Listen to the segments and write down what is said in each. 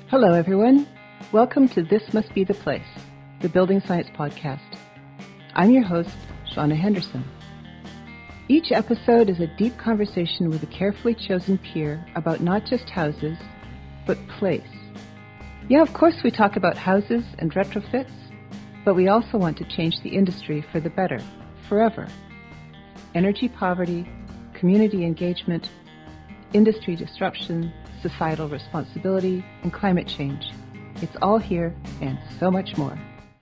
Hello, everyone. Welcome to This Must Be the Place, the Building Science Podcast. I'm your host, Shauna Henderson. Each episode is a deep conversation with a carefully chosen peer about not just houses, but place. Yeah, of course we talk about houses and retrofits, but we also want to change the industry for the better, forever. Energy poverty, community engagement, industry disruption, societal responsibility, and climate change. It's all here and so much more.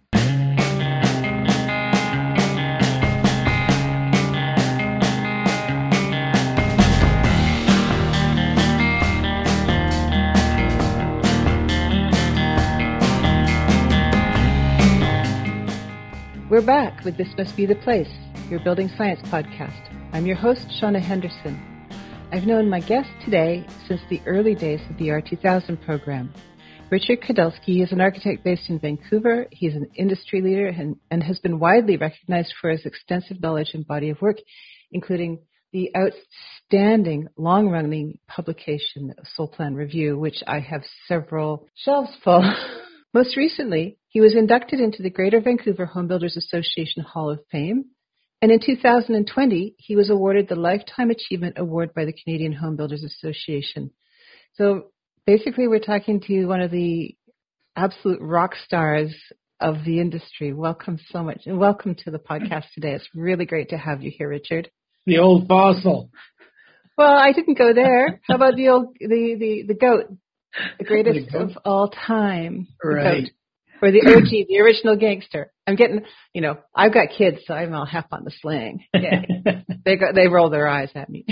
We're back with This Must Be the Place, your building science podcast. I'm your host, Shauna Henderson. I've known my guest today since the early days of the R2000 program. Richard Kudelski is an architect based in Vancouver. He's an industry leader and has been widely recognized for his extensive knowledge and body of work, including the outstanding long-running publication, Soul Plan Review, which I have several shelves full. Most recently, he was inducted into the Greater Vancouver Home Builders Association Hall of Fame. And in 2020, he was awarded the Lifetime Achievement Award by the Canadian Home Builders Association. So basically, we're talking to one of the absolute rock stars of the industry. Welcome so much, and welcome to the podcast today. It's really great to have you here, Richard. The old fossil. Well, I didn't go there. How about the goat, the greatest of all time? Right. Goat. Or the OG, the original gangster. I'm getting, I've got kids, so I'm all hep on the slang. Yeah. They roll their eyes at me.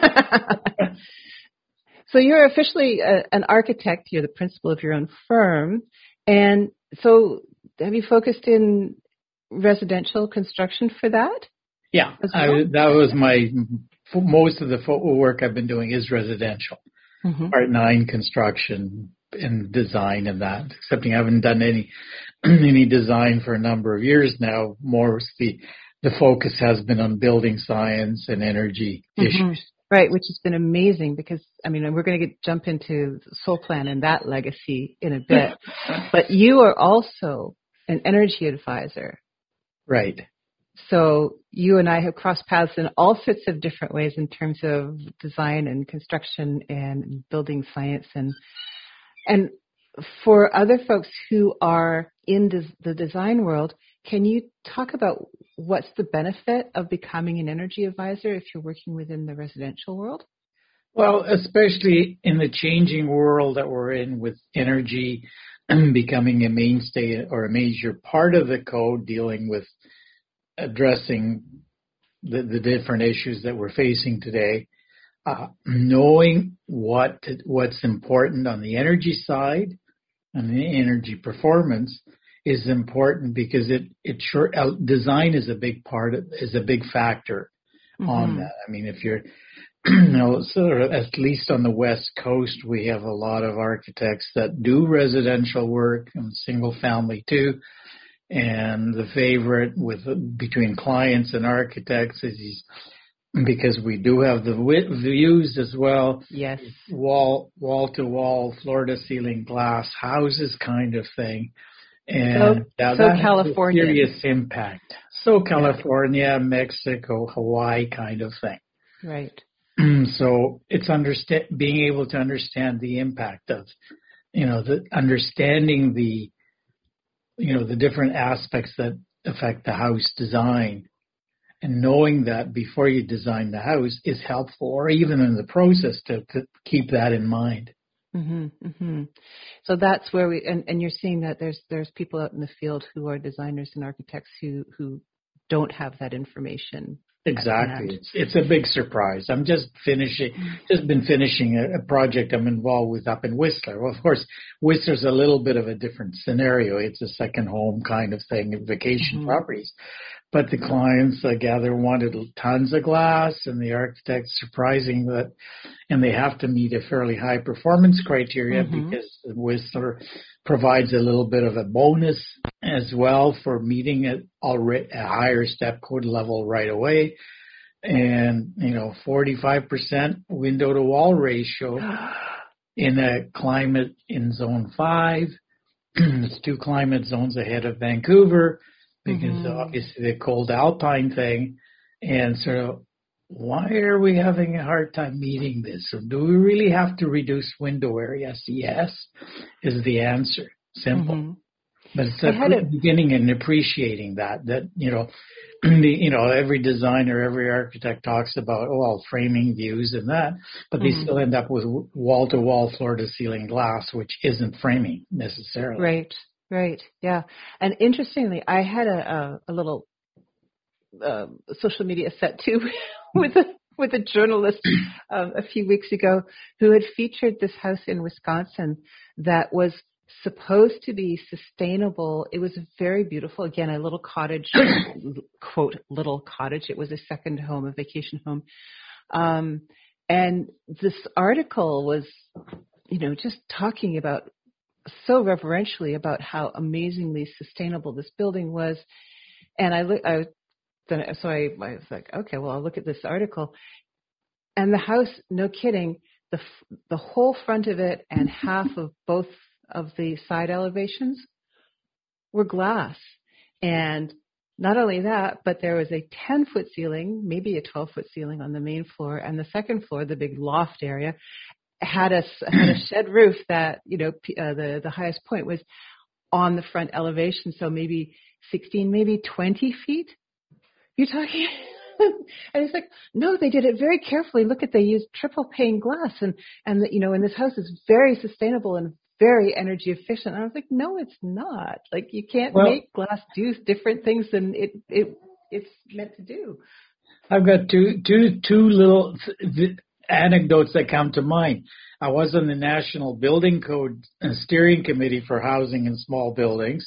So you're officially an architect. You're the principal of your own firm. And so have you focused in residential construction for that? Yeah, that was most of the work I've been doing is residential. Mm-hmm. Part 9 construction and design and that, except I haven't done any design for a number of years now. More the focus has been on building science and energy issues. Right, which has been amazing because, we're going to jump into Soul Plan and that legacy in a bit. But you are also an energy advisor. Right. So you and I have crossed paths in all sorts of different ways in terms of design and construction and building science. And for other folks who are in the design world, can you talk about what's the benefit of becoming an energy advisor if you're working within the residential world? Well, especially in the changing world that we're in with energy becoming a mainstay or a major part of the code dealing with addressing the different issues that we're facing today. Knowing what's important on the energy side and the energy performance is important because design is a big factor on that. If you're, sort of at least on the West Coast, we have a lot of architects that do residential work and single family too. And the favorite between clients and architects is because we do have the views as well. Yes. Wall to wall, floor to ceiling glass houses kind of thing. And so California. Has a serious impact. So California, Mexico, Hawaii kind of thing. Right. So it's being able to understand the impact of, understanding the different aspects that affect the house design. And knowing that before you design the house is helpful, or even in the process to keep that in mind. Mm-hmm, mm-hmm. So that's where and you're seeing that there's people out in the field who are designers and architects who don't have that information. Exactly. It's a big surprise. I'm just been finishing a project I'm involved with up in Whistler. Well, of course, Whistler's a little bit of a different scenario. It's a second home kind of thing, vacation properties. But the clients, I gather, wanted tons of glass, and the architect's surprising that, and they have to meet a fairly high performance criteria because Whistler provides a little bit of a bonus as well for meeting a higher step code level right away. And, 45% window to wall ratio in a climate in zone 5. It's 2 climate zones ahead of Vancouver because obviously the cold alpine thing. And sort of, why are we having a hard time meeting this? So do we really have to reduce window area? Yes, is the answer. Simple. But it's a beginning in appreciating that, every designer, every architect talks about, framing views and that, but they still end up with wall-to-wall, floor-to-ceiling glass, which isn't framing necessarily. Right, yeah. And interestingly, I had a little social media set too with a journalist a few weeks ago who had featured this house in Wisconsin that was supposed to be sustainable. It was very beautiful. Again, a little cottage, quote, little cottage. It was a second home, a vacation home. And this article was, just talking about so reverentially about how amazingly sustainable this building was. And I was like, okay, well, I'll look at this article. And the house, no kidding, the whole front of it and half of both of the side elevations were glass. And not only that, but there was a 10-foot ceiling, maybe a 12-foot ceiling on the main floor, and the second floor, the big loft area, had a shed roof that, the highest point was on the front elevation, so maybe 16, maybe 20 feet. You're talking... And it's like, no, they did it very carefully. Look they used triple pane glass, and and this house is very sustainable and very energy efficient. And I was like, no, it's not. Like, you can't make glass do different things than it's meant to do. I've got two little anecdotes that come to mind. I was on the National Building Code Steering Committee for Housing in Small Buildings.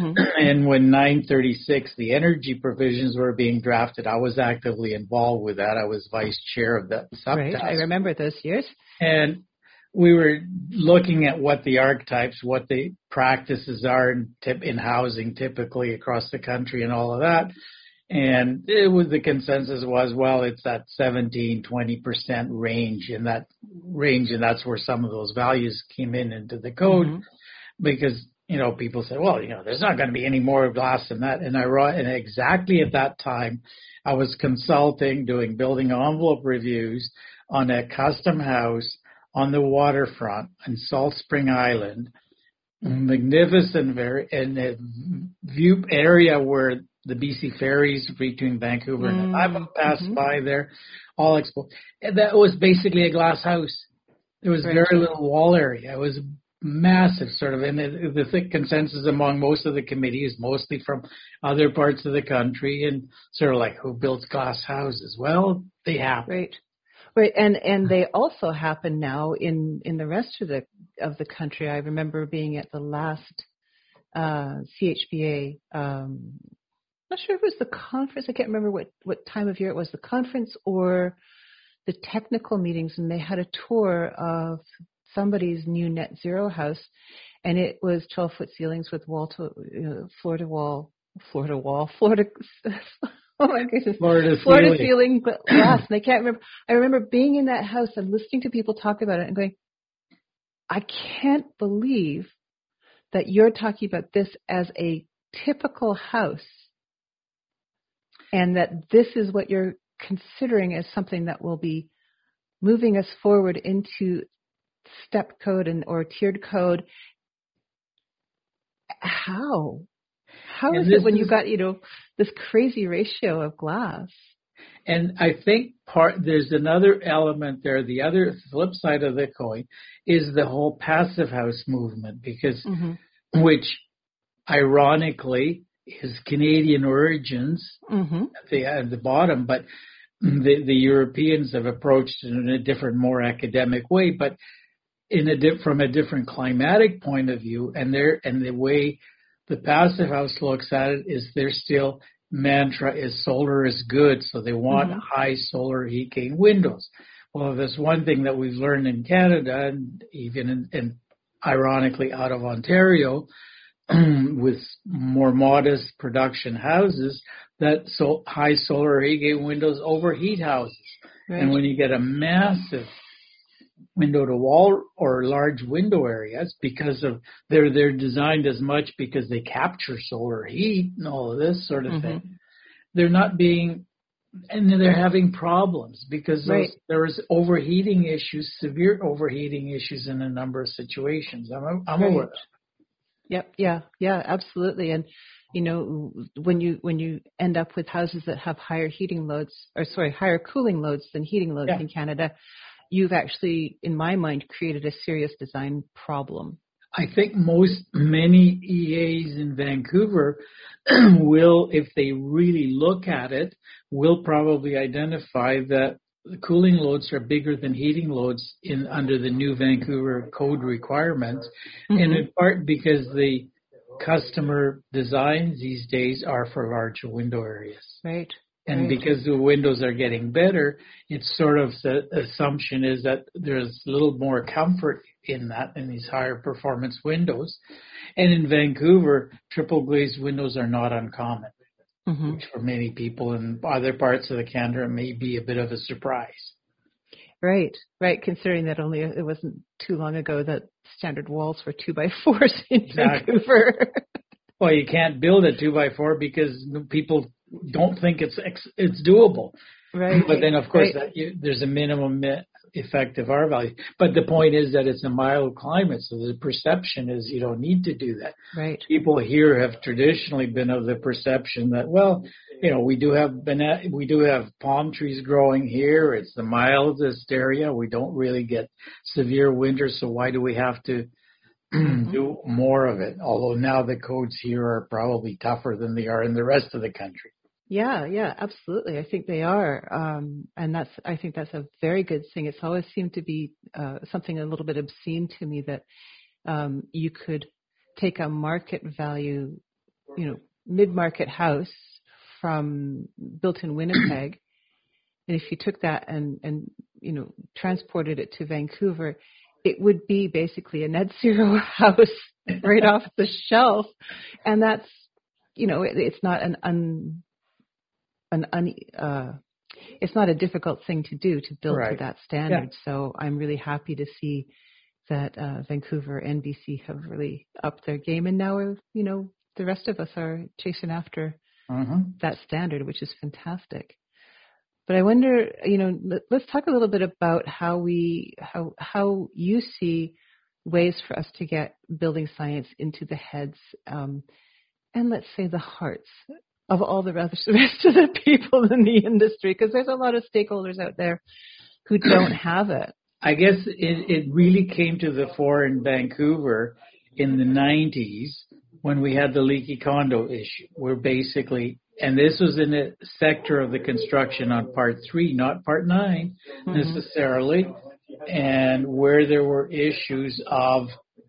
And when 936, the energy provisions were being drafted, I was actively involved with that. I was vice chair of that subtask. Right, I remember those years. And we were looking at what the archetypes, what the practices are in housing typically across the country and all of that. And the consensus was, it's that 17-20% range, and that's where some of those values came into the code, because people said, there's not going to be any more glass than that. And exactly at that time, I was consulting, doing building envelope reviews on a custom house on the waterfront in Salt Spring Island, magnificent, in a view area where the BC ferries between Vancouver and I've passed by there, all exposed. And that was basically a glass house. There was very little wall area. It was massive, sort of, and the thick consensus among most of the committee is mostly from other parts of the country, and sort of like, who builds glass houses? Well, they happen. Right, and they also happen now in the rest of the country. I remember being at the last CHBA. Not sure if it was the conference. I can't remember what time of year it was, the conference or the technical meetings, and they had a tour of somebody's new net zero house, and it was 12-foot ceilings with floor to ceiling glass. And I can't remember. I remember being in that house and listening to people talk about it and going, I can't believe that you're talking about this as a typical house, and that this is what you're considering as something that will be moving us forward into step code or tiered code. How is it when you got, this crazy ratio of glass? And I think there's another element there. The other flip side of the coin is the whole passive house movement, because which ironically is Canadian origins at the bottom, but the Europeans have approached it in a different, more academic way, but from a different climatic point of view, and the way the passive house looks at it is their still mantra is solar is good, so they want high solar heat gain windows. Well, there's one thing that we've learned in Canada, and even in ironically out of Ontario, with more modest production houses, that high solar heat gain windows overheat houses. Right. And when you get a massive window to wall or large window areas because of they're designed as much because they capture solar heat and all of this sort of thing. They're not being, and they're having problems because there was overheating issues, severe overheating issues in a number of situations. I'm aware of that. Yep. Yeah, absolutely. And when you end up with houses that have higher cooling loads than heating loads in Canada, you've actually, in my mind, created a serious design problem. I think many EAs in Vancouver will, if they really look at it, will probably identify that the cooling loads are bigger than heating loads under the new Vancouver code requirements, and in part because the customer designs these days are for larger window areas. Right. And because the windows are getting better, it's sort of the assumption is that there's a little more comfort in these higher performance windows. And in Vancouver, triple glazed windows are not uncommon, which for many people in other parts of the Canada may be a bit of a surprise. Right. Considering that it wasn't too long ago that standard walls were 2x4s in Vancouver. Well, you can't build a 2x4 because people don't think it's doable. Right. But then, of course, there's a minimum effective R value. But the point is that it's a mild climate, so the perception is you don't need to do that. Right. People here have traditionally been of the perception that, well, we do have palm trees growing here. It's the mildest area. We don't really get severe winters, so why do we have to do more of it? Although now the codes here are probably tougher than they are in the rest of the country. Yeah, absolutely. I think they are. And I think that's a very good thing. It's always seemed to be something a little bit obscene to me that you could take a market value, mid-market house from built in Winnipeg, and if you took that and transported it to Vancouver, it would be basically a net zero house right off the shelf. And that's, it's not it's not a difficult thing to do to build to that standard. Yeah. So I'm really happy to see that Vancouver and BC have really upped their game, and now the rest of us are chasing after that standard, which is fantastic. But I wonder, let's talk a little bit about how you see ways for us to get building science into the heads and let's say the hearts of all the rest of the people in the industry, because there's a lot of stakeholders out there who don't have it. I guess it really came to the fore in Vancouver in the 90s when we had the leaky condo issue. We're basically, and this was in a sector of the construction on part 3, not part 9 necessarily, and where there were issues of,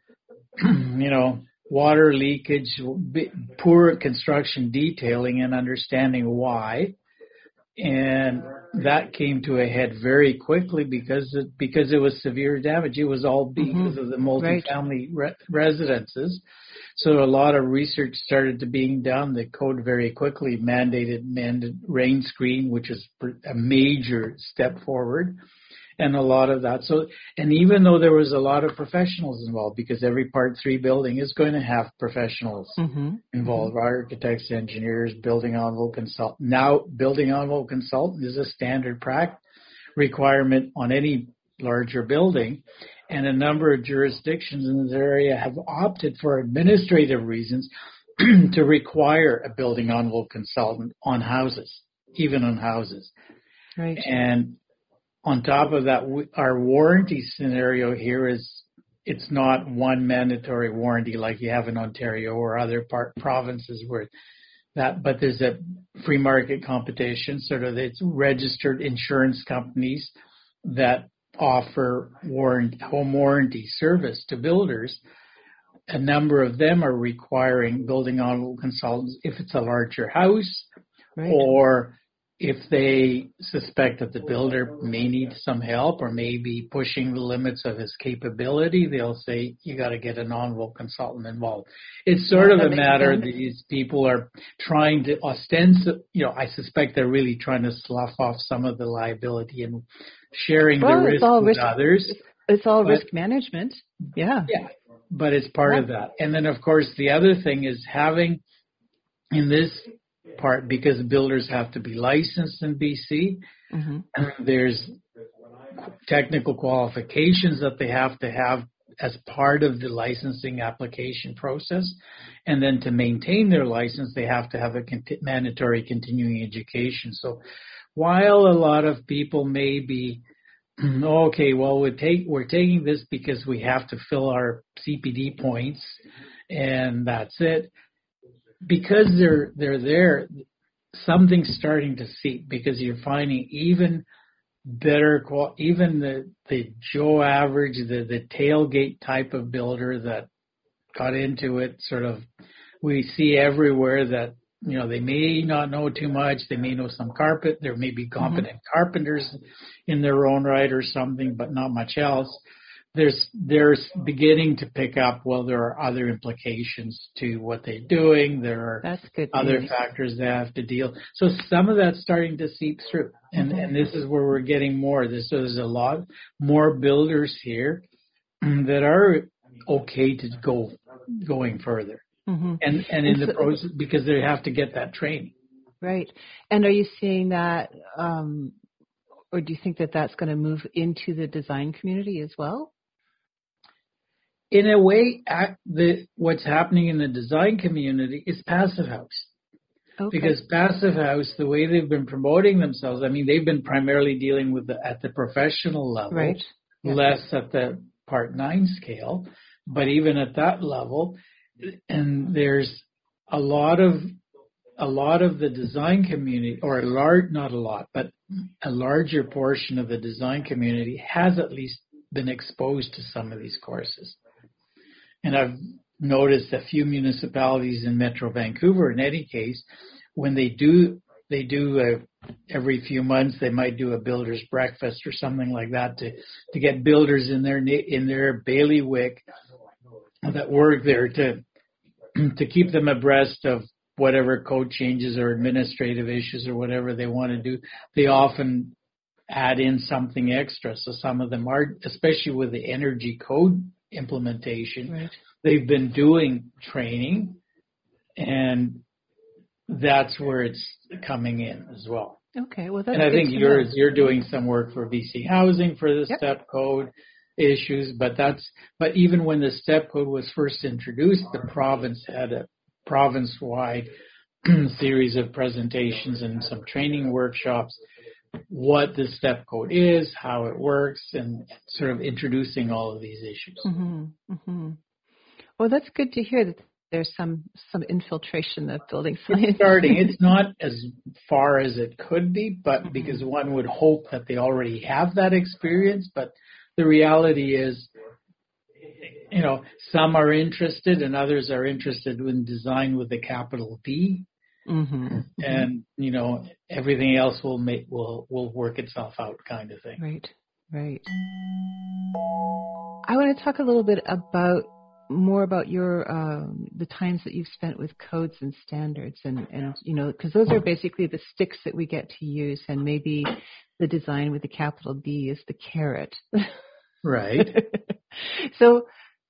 water leakage, poor construction detailing and understanding why. And that came to a head very quickly because it was severe damage. It was all because of the multifamily residences. So a lot of research started to being done. The code very quickly mandated rain screen, which is a major step forward. And a lot of that. So, and even though there was a lot of professionals involved, because every Part 3 building is going to have professionals involved, architects, engineers, building envelope consultant. Now, building envelope consultant is a standard requirement on any larger building. And a number of jurisdictions in this area have opted for administrative reasons to require a building envelope consultant on houses, even on houses. Right. And on top of that, our warranty scenario here is it's not one mandatory warranty like you have in Ontario or other provinces where but there's a free market competition, sort of it's registered insurance companies that offer home warranty service to builders. A number of them are requiring building envelope consultants if it's a larger house or if they suspect that the builder may need some help or may be pushing the limits of his capability, they'll say, you got to get an envelope consultant involved. It's sort of a matter that these people are trying to I suspect they're really trying to slough off some of the liability and sharing the risk with others. It's all risk management. Yeah. Yeah, but it's part of that. And then, of course, the other thing is having in this part, because builders have to be licensed in BC, there's technical qualifications that they have to have as part of the licensing application process. And then to maintain their license, they have to have a mandatory continuing education. So while a lot of people may be, okay, well, we're taking this because we have to fill our CPD points and that's it. Because they're there, something's starting to seep, because you're finding even better, even the Joe average, the tailgate type of builder that got into it, sort of, we see everywhere that, they may not know too much. They may know some carpet. There may be competent carpenters in their own right or something, but not much else. They're beginning to pick up, well, there are other implications to what they're doing. There are other factors they have to deal. So some of that's starting to seep through. And this is where we're getting more. So there's a lot more builders here that are okay to going further. And in the process, because they have to get that training. Right. And are you seeing that, or do you think that that's going to move into the design community as well? In a way, what's happening in the design community is Passive House. Okay. Because Passive House, the way they've been promoting themselves, I mean, they've been primarily dealing with at the professional level, right. Less at the Part 9 scale, but even at that level. And there's a lot of the design community, or not a lot, but a larger portion of the design community has at least been exposed to some of these courses. And I've noticed a few municipalities in Metro Vancouver, in any case, when they do every few months, they might do a builder's breakfast or something like that to get builders in their bailiwick that work there to keep them abreast of whatever code changes or administrative issues or whatever they want to do. They often add in something extra. So some of them are, especially with the energy code implementation, right. They've been doing training, and that's where it's coming in as well. Okay, well, that's and I think you're doing some work for BC Housing for the STEP code issues, but even when the STEP code was first introduced, the province had a province-wide series of presentations and some training workshops, what the STEP code is, how it works, and sort of introducing all of these issues. Well, that's good to hear that there's some infiltration of building science. It's starting. It's not as far as it could be, but because one would hope that they already have that experience, but the reality is, some are interested and others are interested in design with a capital D. And, everything else will work itself out, kind of thing. Right. I want to talk a little bit more about your the times that you've spent with codes and standards, and because those are basically the sticks that we get to use, and maybe the design with the capital D is the carrot. Right. So,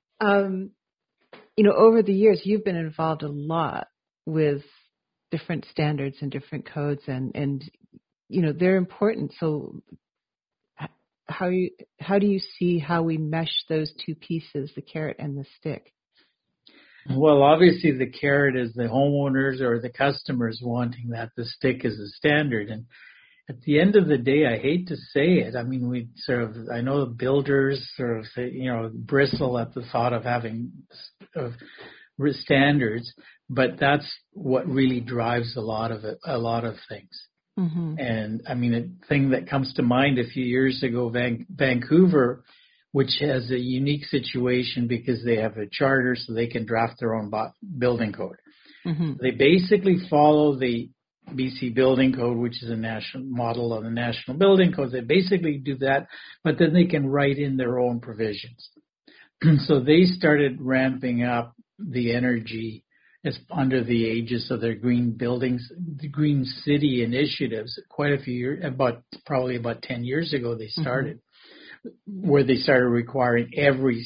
over the years, you've been involved a lot with different standards and different codes, and they're important. So, how do you see how we mesh those two pieces, the carrot and the stick? Well, obviously, the carrot is the homeowners or the customers wanting that. The stick is the standard, and at the end of the day, I hate to say it. I mean, I know builders sort of say, bristle at the thought of having standards, but that's what really drives a lot of things. And I mean, a thing that comes to mind a few years ago, Vancouver, which has a unique situation because they have a charter, so they can draft their own building code. They basically follow the BC Building Code, which is a national model of the National Building Code. They basically do that, but then they can write in their own provisions. So they started ramping up the energy as under the aegis of their green buildings, the green city initiatives. Quite a few years, probably about 10 years ago, they started. where they started requiring every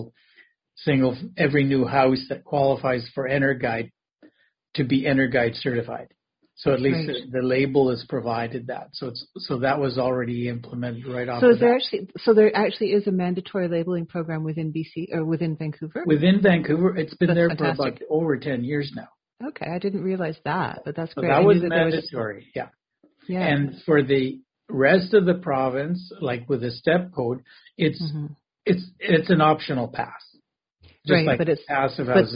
new house that qualifies for EnerGuide to be EnerGuide certified. So at least the label is provided that. So that was already implemented right off. So there actually is a mandatory labeling program within BC or within Vancouver? Within Vancouver, it's been there for about over 10 years now. Okay, I didn't realize that, but that's great. So that was mandatory, yeah. And for the rest of the province, like with the step code, it's an optional pass. Just like passive houses.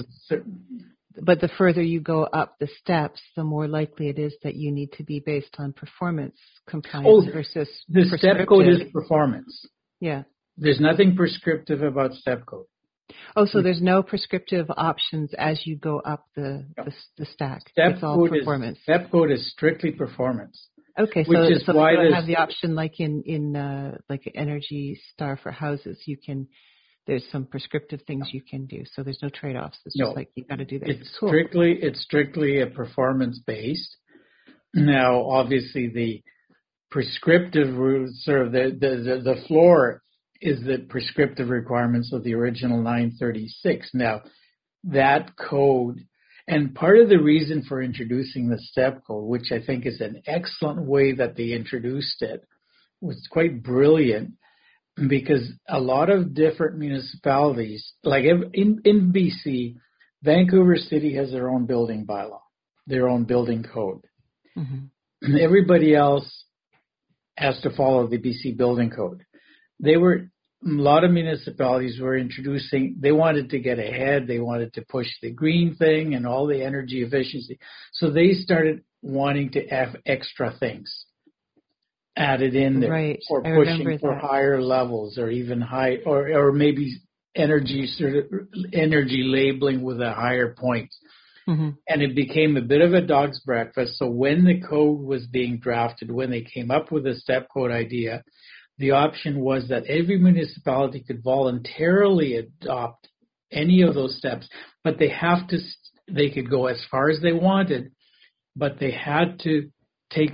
But the further you go up the steps, the more likely it is that you need to be based on performance compliance versus the step code is performance. Yeah. There's nothing prescriptive about step code. Oh, so there's no prescriptive options as you go up the stack. It's all performance. Step code is strictly performance. Okay, so you don't have the option like in like Energy Star for houses. There's some prescriptive things you can do. So there's no trade-offs. It's just like you got to do this. It's strictly a performance based. Now, obviously, the prescriptive rules, sort of the floor is the prescriptive requirements of the original 936. Now, that code, and part of the reason for introducing the step code, which I think is an excellent way that they introduced it, was quite brilliant. Because a lot of different municipalities, like in BC, Vancouver City has their own building bylaw, their own building code. Mm-hmm. Everybody else has to follow the BC building code. A lot of municipalities were introducing, they wanted to get ahead, they wanted to push the green thing and all the energy efficiency. So they started wanting to have extra things added in there, or pushing for higher levels, or even high, or maybe energy labeling with a higher point. Mm-hmm. And it became a bit of a dog's breakfast. So when the code was being drafted, when they came up with the step code idea, the option was that every municipality could voluntarily adopt any of those steps, but they could go as far as they wanted, but they had to take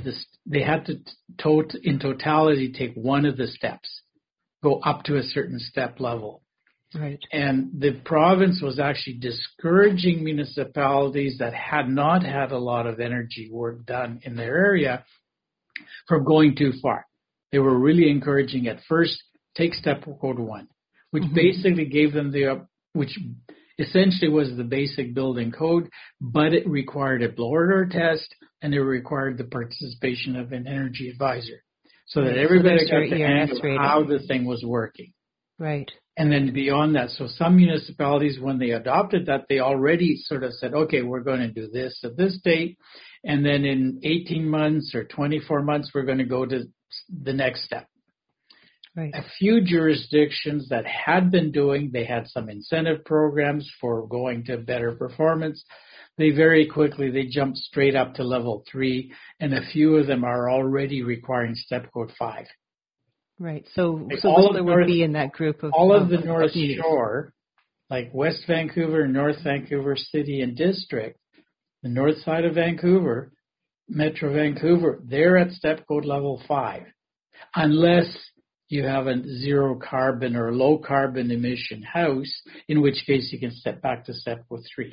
in totality take one of the steps, go up to a certain step level. Right. And the province was actually discouraging municipalities that had not had a lot of energy work done in their area from going too far. They were really encouraging at first, take step code 1, which basically gave them which essentially was the basic building code, but it required a blower door test, and it required the participation of an energy advisor, so that everybody got the hang of how the thing was working. Right. And then beyond that, so some municipalities, when they adopted that, they already sort of said, okay, we're going to do this at this date, and then in 18 months or 24 months, we're going to go to the next step. Right. A few jurisdictions that had been they had some incentive programs for going to better performance. They very quickly, they jumped straight up to level 3, and a few of them are already requiring step code 5. Right. So Whistler would be in that group of all of the North Shore, like West Vancouver, North Vancouver City and District, the north side of Vancouver, Metro Vancouver, they're at step code level 5, unless you have a zero carbon or low carbon emission house, in which case you can step back to step code 3.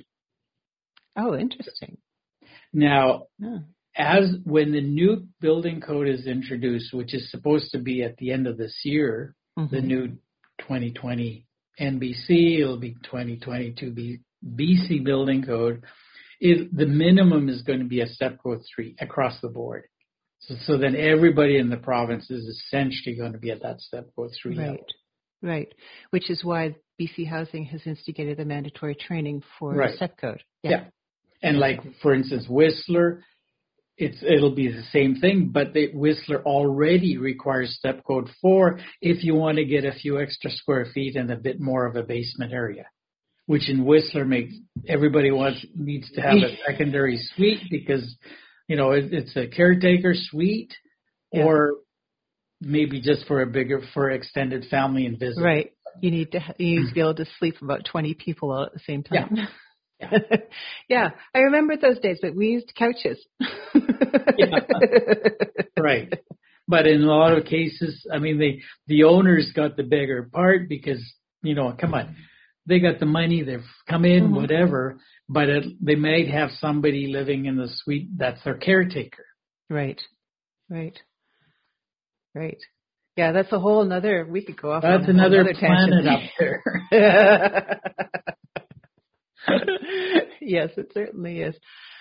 Oh, interesting. Now, when the new building code is introduced, which is supposed to be at the end of this year, the new 2020 NBC, it'll be 2022 BC building code, the minimum is going to be a step code 3 across the board. So then everybody in the province is essentially going to be at that step code 3 level. Right. Which is why BC Housing has instigated the mandatory training for the step code. Yeah. And like, for instance, Whistler, it'll be the same thing, but Whistler already requires step code 4 if you want to get a few extra square feet and a bit more of a basement area, which in Whistler everybody needs to have a secondary suite because, it's a caretaker suite or maybe just for extended family and visit. Right. You need to be able to sleep about 20 people all at the same time. Yeah. Yeah, I remember those days, but we used couches. Right. But in a lot of cases, I mean, the owners got the bigger part because, come on, they got the money, they've come in, whatever, but they might have somebody living in the suite that's their caretaker. Right. Yeah, that's a whole another, we could go off on another planet up there. Yes, it certainly is.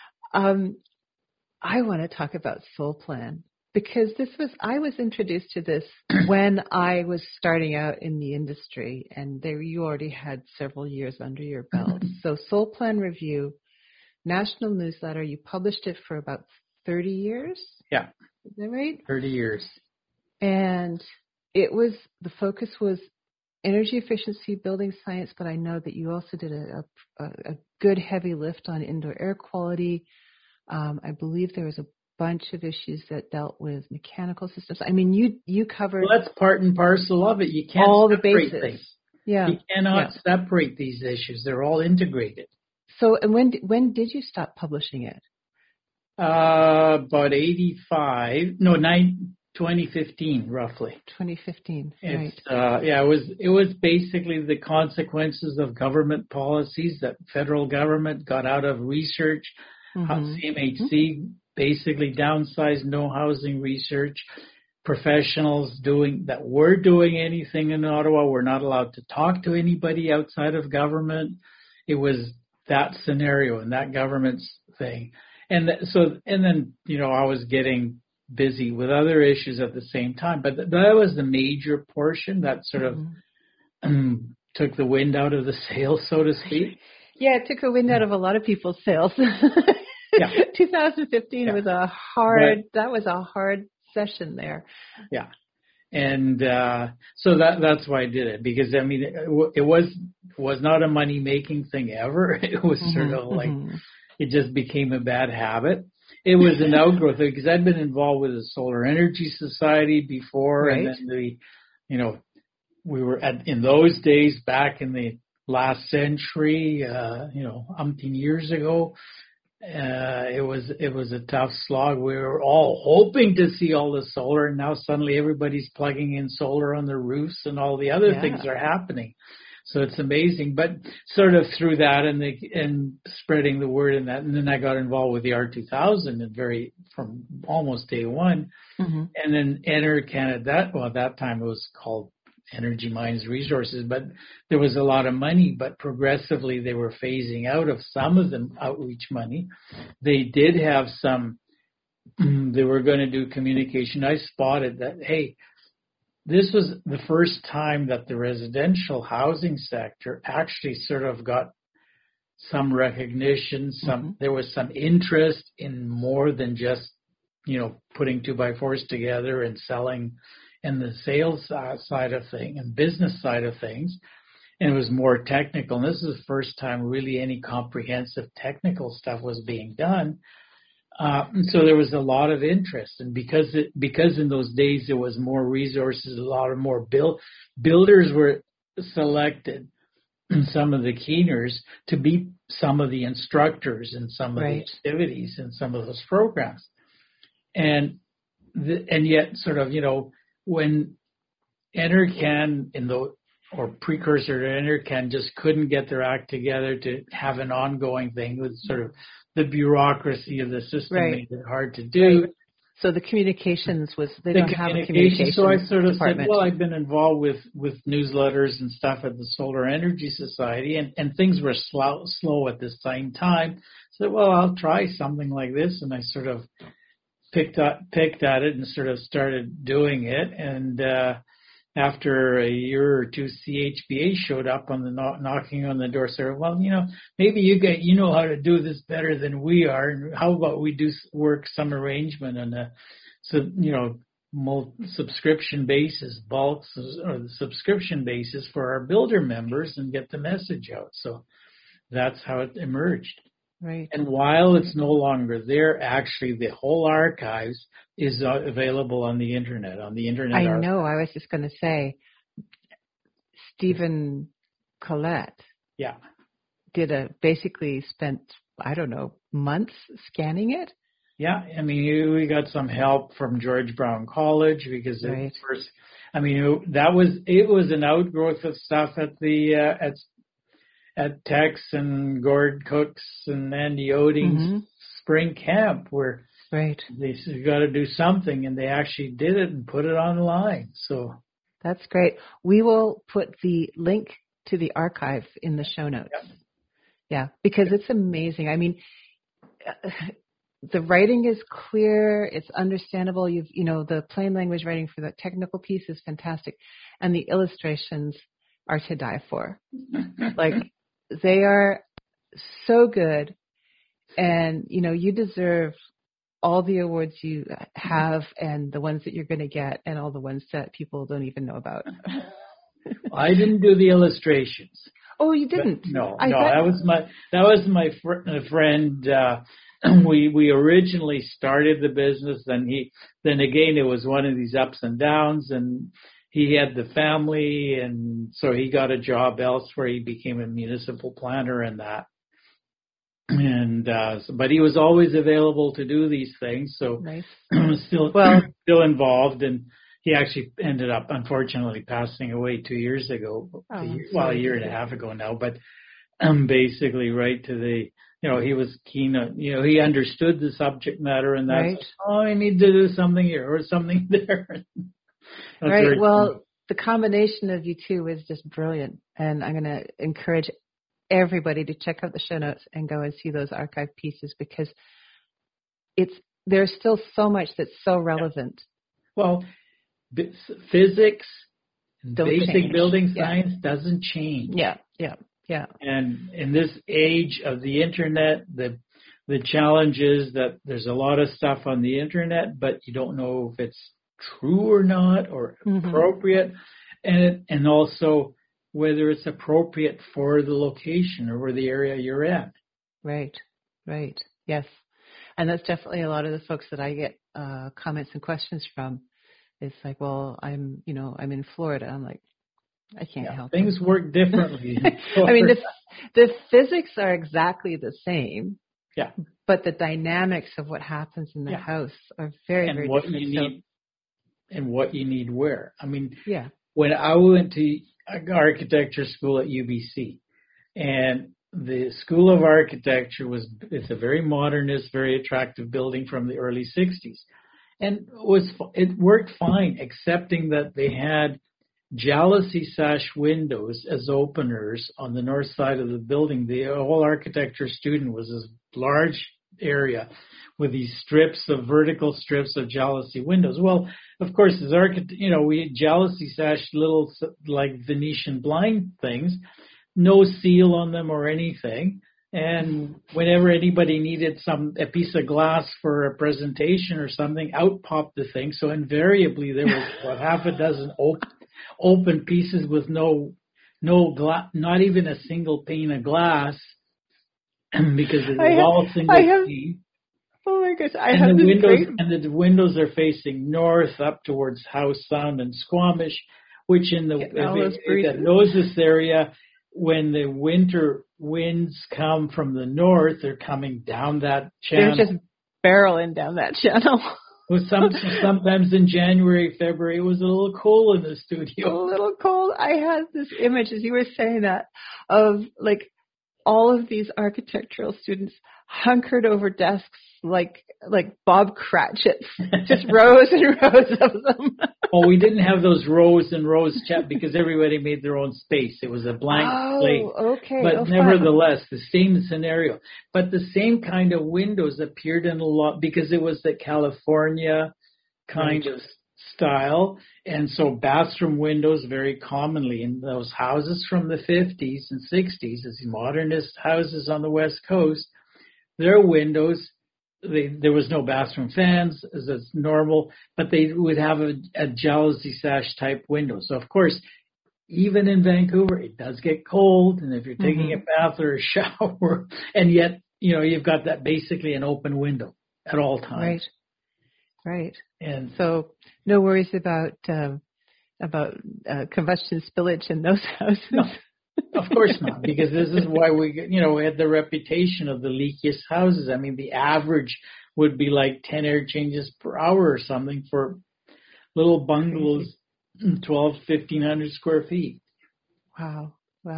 I want to talk about Soul Plan because I was introduced to this when I was starting out in the industry, and you already had several years under your belt. So Soul Plan Review, national newsletter, you published it for about 30 years? Yeah. Is that right? 30 years. And the focus was energy efficiency, building science, but I know that you also did a good heavy lift on indoor air quality. I believe there was a bunch of issues that dealt with mechanical systems. I mean, you covered... Well, that's part and parcel of it. You can't all the separate bases. Things. Yeah. You cannot separate these issues. They're all integrated. So, and when did you stop publishing it? About 2015, roughly. 2015, right. It was basically the consequences of government policies that federal government got out of research. CMHC basically downsized no housing research. Professionals that were doing anything in Ottawa were not allowed to talk to anybody outside of government. It was that scenario and that government's thing. And then, I was getting busy with other issues at the same time. But that was the major portion that sort of took the wind out of the sails, so to speak. Yeah, it took the wind out of a lot of people's sails. 2015 was a hard session there. Yeah. And so that's why I did it, because I mean it was not a money making thing ever. It was sort of like it just became a bad habit. It was an outgrowth because I'd been involved with the Solar Energy Society before, right. And then we were in those days back in the last century, umpteen years ago. It was a tough slog. We were all hoping to see all the solar, and now suddenly everybody's plugging in solar on their roofs, and all the other things are happening. So it's amazing. But sort of through that and spreading the word and that, and then I got involved with the R2000 from almost day one, and then EnerCan at that time it was called Energy Mines Resources, but there was a lot of money, but progressively they were phasing out of some of the outreach money. They did have some, they were going to do communication. I spotted that, hey, this was the first time that the residential housing sector actually sort of got some recognition, there was some interest in more than just, putting 2x4s together and selling, and the sales side of things and business side of things. And it was more technical. And this is the first time really any comprehensive technical stuff was being done. And so there was a lot of interest. And because in those days there was more resources, a lot of more builders were selected, some of the keeners to be some of the instructors in some of the activities in some of those programs. And yet sort of, when EnerCan or precursor to EnerCan just couldn't get their act together to have an ongoing thing with sort of the bureaucracy of the system made it hard to do. Right. So the communications they don't have a communications So I sort of department. said, well, I've been involved with newsletters and stuff at the Solar Energy Society, and things were slow at this same time. So, well, I'll try something like this, and I sort of picked at it and sort of started doing it. And after a year or two, CHBA showed up on the knocking on the door. Said, well, maybe you know how to do this better than we are. And how about we work some arrangement on a subscription basis, bulks or the subscription basis for our builder members and get the message out. So that's how it emerged. Right. And while it's no longer there, actually the whole archives is available on the internet. I know. I was just going to say, Stephen Collette. Yeah. Basically spent, I don't know, months scanning it. Yeah, I mean, we got some help from George Brown College because Right. at first, I mean, it was an outgrowth of stuff at the at Tex and Gord Cooks and Andy Oding's spring camp where Right. they said you got to do something, and they actually did it and put it online. So That's great. We will put the link to the archive in the show notes. Yep. Yeah, because it's amazing. I mean, the writing is clear, it's understandable. The plain language writing for the technical piece is fantastic, and the illustrations are to die for. Like, they are so good, and you deserve all the awards you have, and the ones that you're going to get, and all the ones that people don't even know about. I didn't do the illustrations. Oh, you didn't? No. That was my friend. We originally started the business, then again it was one of these ups and downs, and he had the family, and so he got a job elsewhere. He became a municipal planner and that. And but he was always available to do these things, so nice. still involved. And he actually ended up, unfortunately, passing away 2 years ago. A year and a half ago now. But basically, right to the, he was keen on, he understood the subject matter, and that's right. I need to do something here or something there. Right. Well, the combination of you two is just brilliant, and I'm going to encourage everybody to check out the show notes and go and see those archive pieces, because there's still so much that's so relevant. Well, physics, basic change. Building science doesn't change. Yeah. And in this age of the internet, the challenge is that there's a lot of stuff on the internet, but you don't know if it's true or not, or appropriate, and also whether it's appropriate for the location or the area you're in. Right. Yes. And that's definitely a lot of the folks that I get comments and questions from. It's like, well, I'm in Florida. I'm like, I can't help it. Things work differently. I mean, the physics are exactly the same. Yeah. But the dynamics of what happens in the house are very, very different. And what you need where. I mean, when I went to architecture school at UBC, and the School of Architecture it's a very modernist, very attractive building from the early 60s. And it worked fine, excepting that they had jalousie sash windows as openers on the north side of the building. The whole architecture student was this large area with these vertical strips of jalousie windows. Well, of course, as we had jalousie sash little like Venetian blind things, no seal on them or anything. And whenever anybody needed a piece of glass for a presentation or something, out popped the thing. So invariably there was about half a dozen open pieces with no glass, not even a single pane of glass, because it was all single pane. Oh my gosh! The windows are facing north up towards Howe Sound and Squamish, which in this area, when the winter winds come from the north, they're coming down that channel. They're just barreling down that channel. Sometimes in January, February, it was a little cold in the studio. A little cold. I had this image as you were saying that of like all of these architectural students hunkered over desks like Bob Cratchit, just rows and rows of them. Well, we didn't have those rows and rows, because everybody made their own space. It was a blank slate. Okay. But nevertheless, the same scenario. But the same kind of windows appeared in a lot, because it was the California kind of style. And so bathroom windows very commonly in those houses from the 50s and 60s, as modernist houses on the West Coast, their windows, there was no bathroom fans, as is normal, but they would have a jalousie sash type window. So, of course, even in Vancouver, it does get cold. And if you're taking a bath or a shower, and yet, you've got that basically an open window at all times. Right. And so no worries about combustion spillage in those houses. No. Of course not, because this is why we had the reputation of the leakiest houses. I mean, the average would be like 10 air changes per hour or something for little bungalows, 1,500 square feet. Wow.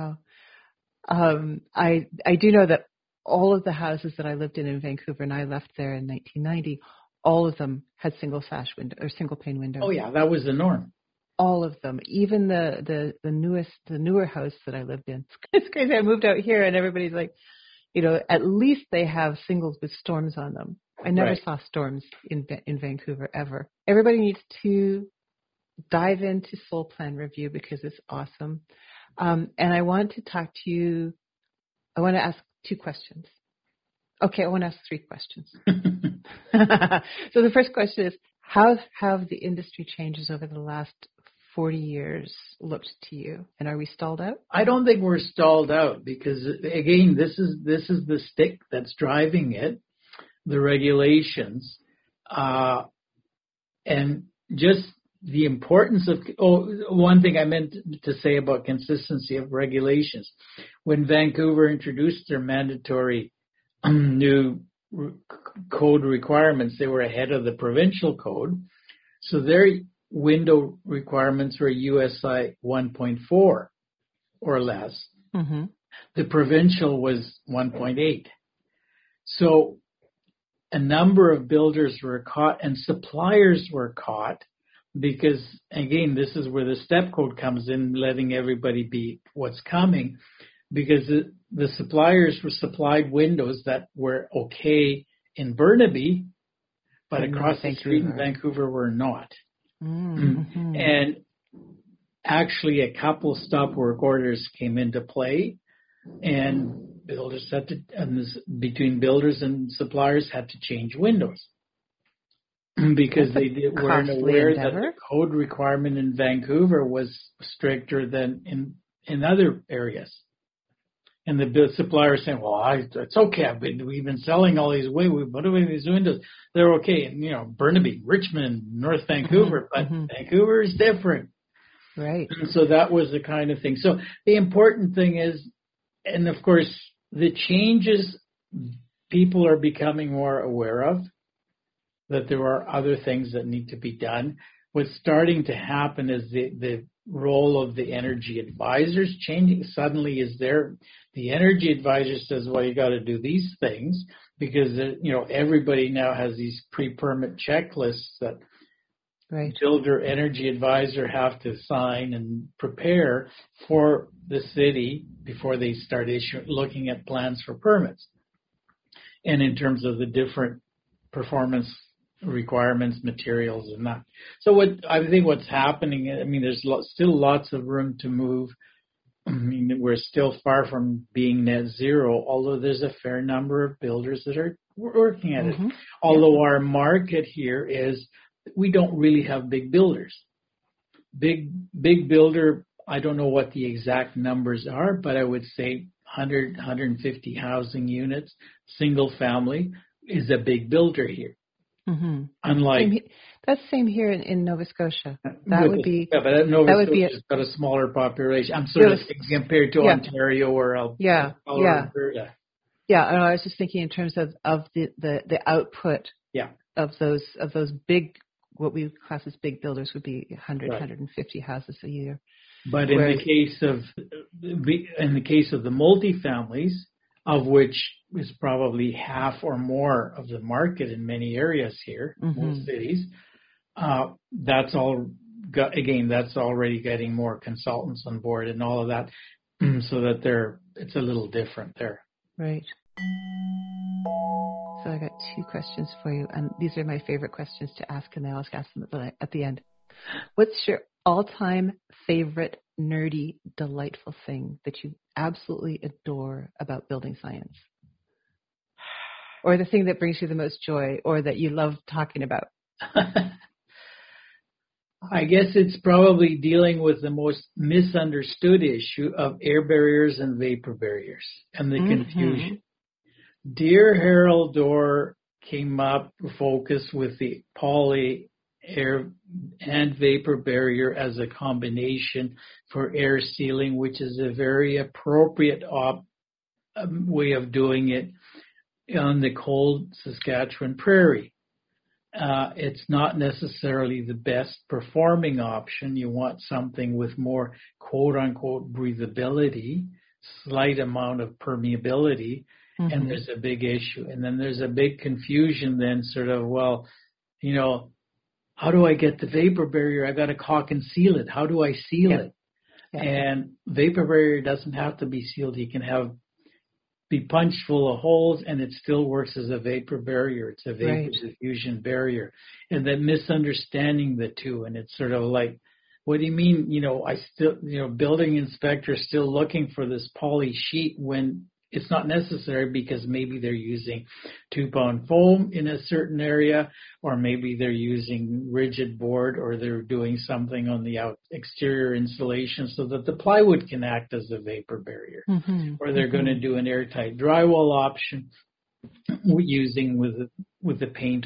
I do know that all of the houses that I lived in Vancouver, and I left there in 1990, all of them had single sash window or single pane windows. Oh yeah, that was the norm. All of them, even the newer house that I lived in. It's crazy. I moved out here, and everybody's like, at least they have singles with storms on them. I never saw storms in Vancouver ever. Everybody needs to dive into Soul Plan Review because it's awesome. And I want to talk to you. I want to ask 2 questions. Okay, I want to ask 3 questions. So the first question is, how have the industry changes over the last 40 years looked to you? And are we stalled out? I don't think we're stalled out because, again, this is the stick that's driving it, the regulations, and just the importance of, one thing I meant to say about consistency of regulations. When Vancouver introduced their mandatory new code requirements, they were ahead of the provincial code. So their window requirements were USI 1.4 or less. Mm-hmm. The provincial was 1.8. So a number of builders were caught and suppliers were caught because, again, this is where the step code comes in, letting everybody be what's coming, because the suppliers were supplied windows that were okay in Burnaby, but across the street in Vancouver were not. Mm-hmm. And actually a couple stop work orders came into play, and builders between builders and suppliers had to change windows because they weren't aware that the code requirement in Vancouver was stricter than in other areas. And the supplier is saying, well, it's okay. We've been selling all these what are these windows? They're okay. And, Burnaby, Richmond, North Vancouver, but Vancouver is different. Right. And so that was the kind of thing. So the important thing is, and of course, the changes people are becoming more aware of, that there are other things that need to be done. What's starting to happen is the role of the energy advisors changing. Suddenly the energy advisor says, well, you got to do these things because, everybody now has these pre-permit checklists that builder energy advisor have to sign and prepare for the city before they start looking at plans for permits. And in terms of the different performance requirements, materials, and that. So I think what's happening, there's still lots of room to move. We're still far from being net zero, although there's a fair number of builders that are working at it. Although our market here is, we don't really have big builders. Big builder, I don't know what the exact numbers are, but I would say 100, 150 housing units, single family, is a big builder here. Mm-hmm. Unlike that's the same here in Nova Scotia. That would be but Nova Scotia's got a smaller population. I'm sort of compared to Ontario or Alberta. Yeah, I was just thinking in terms of the output. Yeah. Of those big, what we class as big builders would be 100, 150 houses a year. But in the case of the multifamilies, of which is probably half or more of the market in many areas here, most cities. That's already getting more consultants on board and all of that, so that it's a little different there. Right. So I got 2 questions for you, and these are my favorite questions to ask, and I always ask them at the end. What's your all-time favorite nerdy, delightful thing that you absolutely adore about building science? Or the thing that brings you the most joy, or that you love talking about? I guess it's probably dealing with the most misunderstood issue of air barriers and vapor barriers and the confusion. Dear Harold Dorr came up focused with the poly air and vapor barrier as a combination for air sealing, which is a very appropriate way of doing it. on the cold Saskatchewan prairie. It's not necessarily the best performing option. You want something with more quote-unquote breathability, slight amount of permeability, and there's a big issue. And then there's a big confusion then sort of, well, you know, how do I get the vapor barrier? I got to caulk and seal it. How do I seal it? Yeah. And vapor barrier doesn't have to be sealed. You can be punched full of holes and it still works as a vapor barrier. It's a vapor diffusion barrier. And then misunderstanding the two. And it's sort of like, what do you mean? You know, building inspector still looking for this poly sheet when it's not necessary, because maybe they're using 2-pound foam in a certain area, or maybe they're using rigid board, or they're doing something on the exterior insulation so that the plywood can act as a vapor barrier, or they're going to do an airtight drywall option using with the paint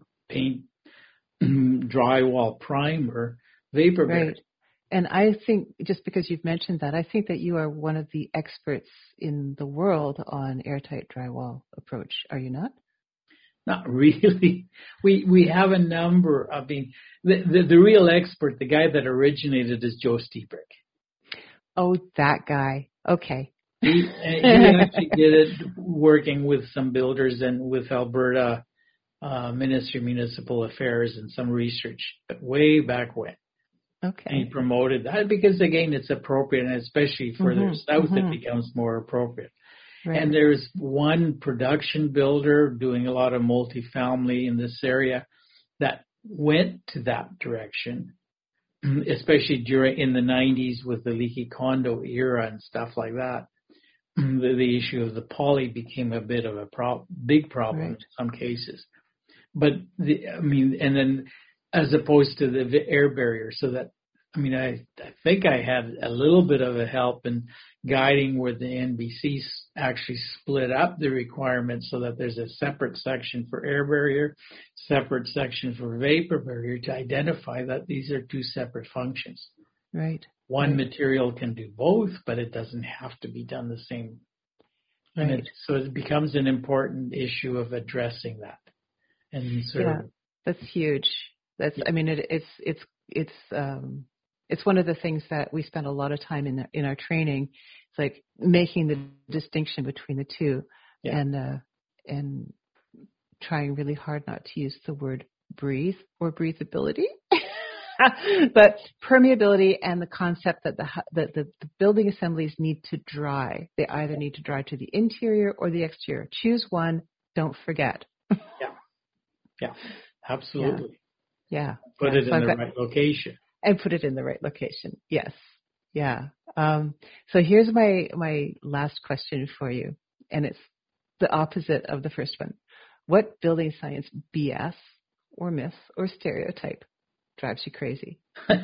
drywall primer vapor barrier. And I think, just because you've mentioned that, I think that you are one of the experts in the world on airtight drywall approach. Are you not? Not really. We have a number. I mean, the real expert, the guy that originated, is Joe Steebrick. Oh, that guy. Okay. He actually did it working with some builders and with Alberta Ministry of Municipal Affairs and some research way back when. Okay. And he promoted that because, again, it's appropriate, and especially further south, it becomes more appropriate. Right. And there's one production builder doing a lot of multifamily in this area that went to that direction, especially in the 90s with the leaky condo era and stuff like that. The issue of the poly became a bit of a big problem in some cases. But, and then as opposed to the air barrier, so that, I think I had a little bit of a help in guiding where the NBC actually split up the requirements so that there's a separate section for air barrier, separate section for vapor barrier, to identify that these are two separate functions. Right. One material can do both, but it doesn't have to be done the same. Right. And so it becomes an important issue of addressing that. And that's huge. It's one of the things that we spend a lot of time in our training. It's like making the distinction between the two, and trying really hard not to use the word breathe or breathability, but permeability, and the concept that the building assemblies need to dry. They either need to dry to the interior or the exterior. Choose one. Don't forget. Yeah, absolutely. Yeah. Put it in the right location. And put it in the right location. Yes. Yeah. So here's my last question for you, and it's the opposite of the first one. What building science BS or myth or stereotype drives you crazy?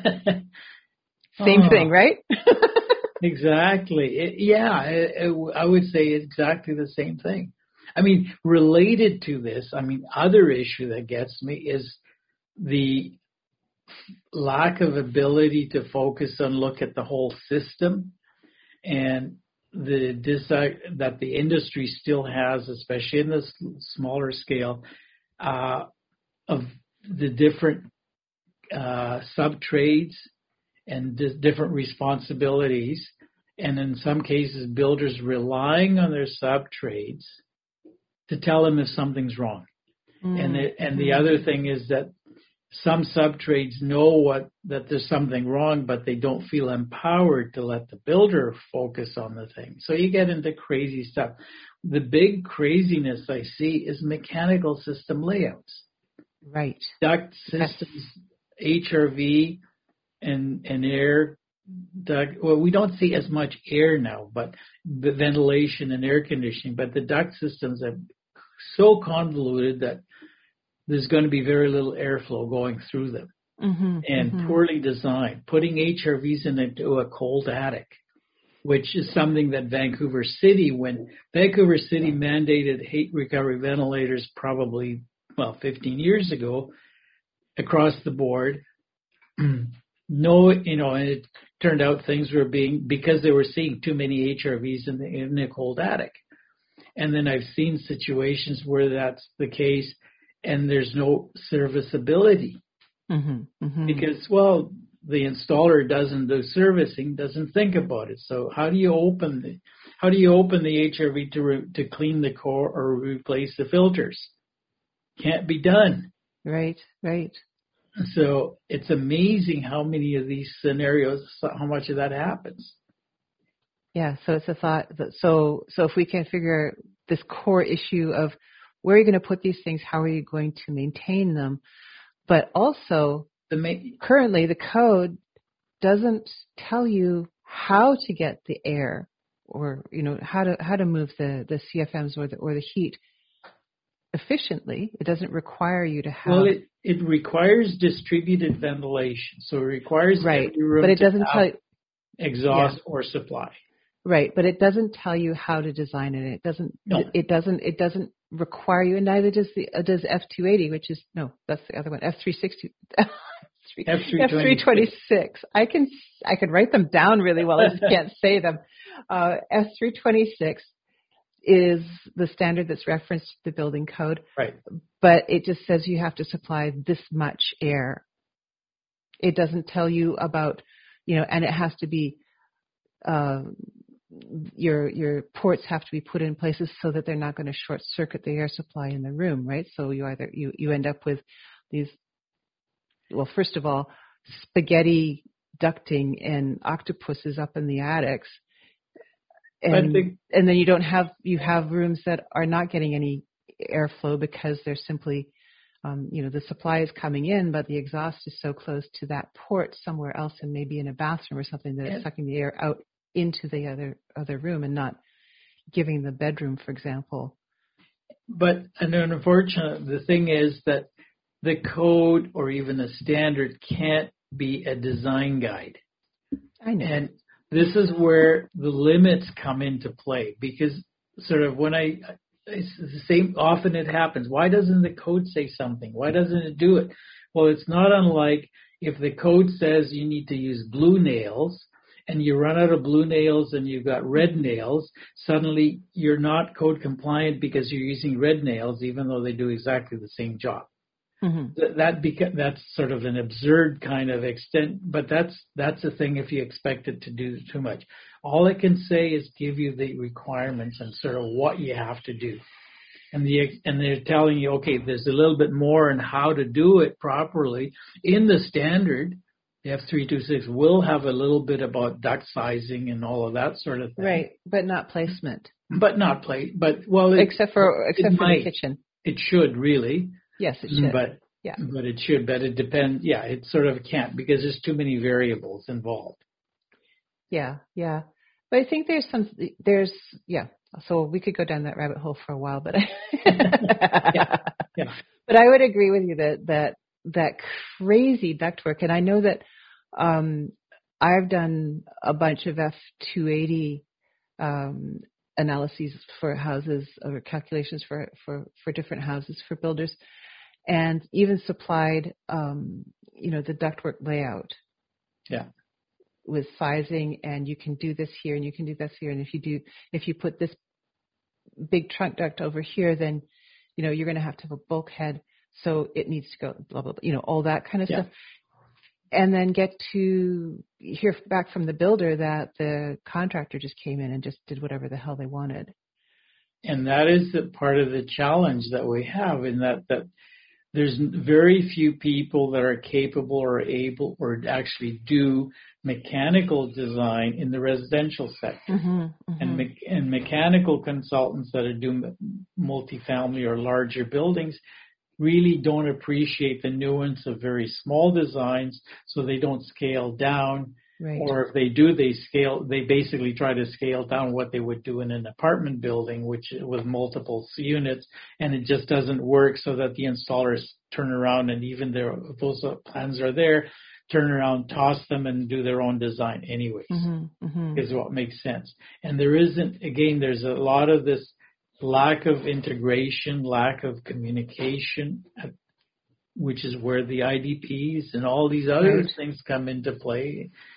Same thing, right? Exactly. I would say exactly the same thing. Related to this, other issue that gets me is the lack of ability to focus and look at the whole system, and that the industry still has, especially in the smaller scale, of the different sub-trades and different responsibilities, and in some cases builders relying on their sub-trades to tell them if something's wrong. And the other thing is that some sub-trades know that there's something wrong, but they don't feel empowered to let the builder focus on the thing. So you get into crazy stuff. The big craziness I see is mechanical system layouts. Right. Duct systems, HRV, and air duct. Well, we don't see as much air now, but the ventilation and air conditioning. But the duct systems are so convoluted that there's going to be very little airflow going through them, and poorly designed. Putting HRVs into a cold attic, which is something that Vancouver City mandated heat recovery ventilators probably, 15 years ago across the board. And it turned out things were because they were seeing too many HRVs in the cold attic. And then I've seen situations where that's the case and there's no serviceability because, well, the installer doesn't do servicing, doesn't think about it. So how do you open the HRV to clean the core or replace the filters? Can't be done. Right. So it's amazing how many of these scenarios, how much of that happens. Yeah. So it's a thought that so if we can figure this core issue of where are you going to put these things, how are you going to maintain them, but also currently the code doesn't tell you how to get the air or how to move the CFMs or the heat efficiently. It doesn't require you to have. Well, it requires distributed ventilation, so it requires every room but it doesn't tell you exhaust or supply. Right, but it doesn't tell you how to design it. It doesn't. No. It doesn't require you, and neither does F280, which is that's the other one. F360. F326. I could write them down really well. I just can't say them. F326 is the standard that's referenced to the building code. Right. But it just says you have to supply this much air. It doesn't tell you about, and it has to be, your ports have to be put in places so that they're not going to short circuit the air supply in the room, right? So you end up with these, well, first of all, spaghetti ducting and octopuses up in the attics. And then you have rooms that are not getting any airflow because they're simply, the supply is coming in, but the exhaust is so close to that port somewhere else and maybe in a bathroom or something that it's sucking the air out into the other room and not giving the bedroom, for example. But unfortunately, the thing is that the code or even a standard can't be a design guide. I know. And this is where the limits come into play because sort of it's the same, often it happens. Why doesn't the code say something? Why doesn't it do it? Well, it's not unlike if the code says you need to use blue nails and you run out of blue nails and you've got red nails, suddenly you're not code compliant because you're using red nails even though they do exactly the same job. Mm-hmm. That's sort of an absurd kind of extent, but that's the thing if you expect it to do too much. All it can say is give you the requirements and sort of what you have to do. And they're telling you, okay, there's a little bit more on how to do it properly. In the standard, the F326 will have a little bit about duct sizing and all of that sort of thing. Right, but not placement. But except for the kitchen. It should really. Yes, it should. But it should. But it depends. Yeah, it sort of can't because there's too many variables involved. Yeah. But I think so we could go down that rabbit hole for a while, but But I would agree with you that crazy ductwork, and I know that I've done a bunch of F280 analyses for houses or calculations for different houses for builders, and even supplied the ductwork layout. Yeah. With sizing, and you can do this here and you can do this here, and if you put this big trunk duct over here, then you're going to have a bulkhead, so it needs to go blah blah blah, all that kind of stuff, and then get to hear back from the builder that the contractor just came in and just did whatever the hell they wanted. And that is the part of the challenge that we have in that there's very few people that are capable or able or actually do mechanical design in the residential sector. And mechanical consultants that are doing multifamily or larger buildings really don't appreciate the nuance of very small designs, so they don't scale down. Right. Or if they do, they basically try to scale down what they would do in an apartment building, which with multiple units, and it just doesn't work, so that the installers turn around and even those plans are there, turn around, toss them, and do their own design anyways, is what makes sense. And there's a lot of this lack of integration, lack of communication, which is where the IDPs and all these other things come into play.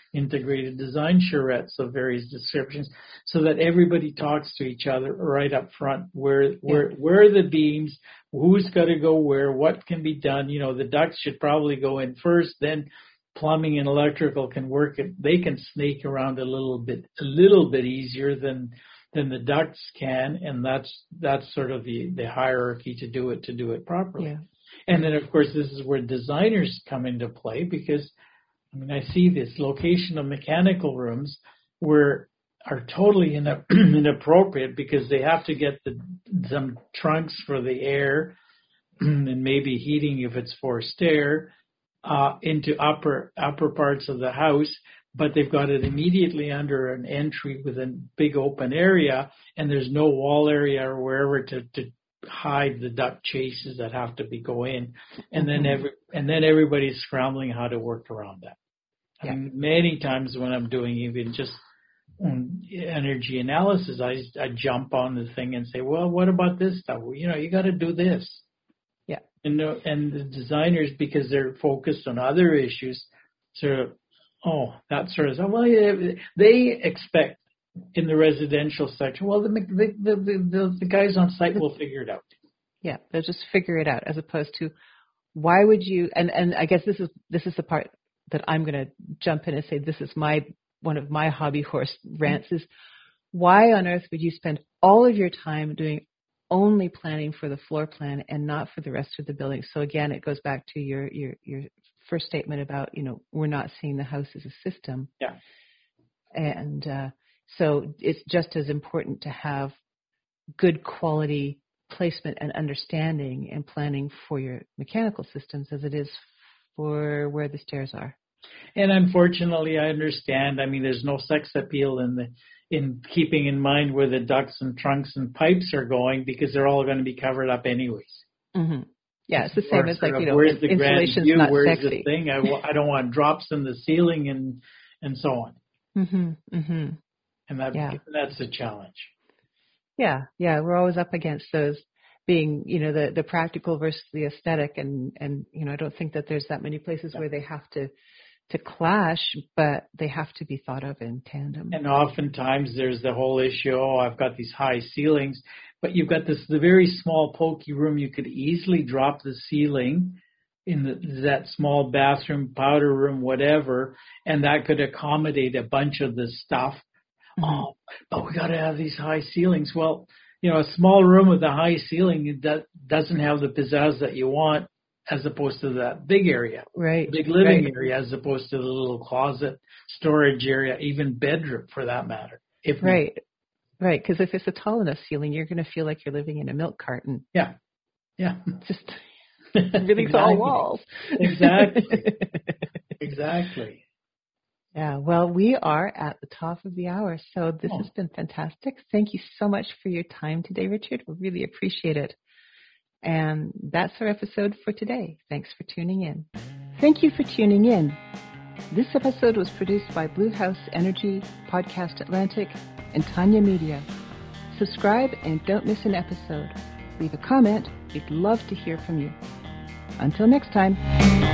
integrated design charrettes of various descriptions, so that everybody talks to each other right up front. Where are the beams? Who's got to go where? What can be done? You know, the ducts should probably go in first, then plumbing and electrical can work. They can snake around a little bit easier than the ducts can, and that's sort of the hierarchy to do it properly. Yeah. And then, of course, this is where designers come into play, because, I mean, I see this location of mechanical rooms are totally inappropriate, because they have to get some trunks for the air and maybe heating if it's forced air into upper parts of the house, but they've got it immediately under an entry with a big open area, and there's no wall area or wherever to hide the duct chases that have to go in, and then everybody's scrambling how to work around that. Yeah. I mean, many times when I'm doing even just energy analysis, I jump on the thing and say, well, what about this stuff? Well, you got to do this. Yeah. And the designers, because they're focused on other issues, sort of, that sort of stuff. Well, they expect in the residential section, well, the guys on site will figure it out. Yeah, they'll just figure it out, as opposed to, why would you? And I guess this is the part that I'm going to jump in and say, this is one of my hobby horse rants, is why on earth would you spend all of your time doing only planning for the floor plan and not for the rest of the building? So again, it goes back to your first statement about, we're not seeing the house as a system. Yeah. And so it's just as important to have good quality placement and understanding and planning for your mechanical systems as it is for where the stairs are. And unfortunately, I understand. I mean, there's no sex appeal in keeping in mind where the ducts and trunks and pipes are going, because they're all going to be covered up anyways. Mm-hmm. Yeah, it's the same as where's the insulation's view, not where's sexy. The thing? I don't want drops in the ceiling and so on. Mm-hmm. Mm-hmm. And that's a challenge. Yeah, we're always up against those being, the practical versus the aesthetic, and I don't think that there's that many places where they have to clash, but they have to be thought of in tandem. And oftentimes there's the whole issue, I've got these high ceilings, but you've got the very small pokey room. You could easily drop the ceiling in that small bathroom, powder room, whatever, and that could accommodate a bunch of the stuff. Mm-hmm. But we got to have these high ceilings. Well, a small room with a high ceiling that doesn't have the pizzazz that you want, as opposed to that big area, right? Big living area, as opposed to the little closet, storage area, even bedroom for that matter. Right. Because if it's a tall enough ceiling, you're going to feel like you're living in a milk carton. Yeah. Just really tall walls. Exactly. Yeah, well, we are at the top of the hour, so this has been fantastic. Thank you so much for your time today, Richard. We really appreciate it. And that's our episode for today. Thanks for tuning in. Thank you for tuning in. This episode was produced by Blue House Energy, Podcast Atlantic, and Tanya Media. Subscribe and don't miss an episode. Leave a comment. We'd love to hear from you. Until next time.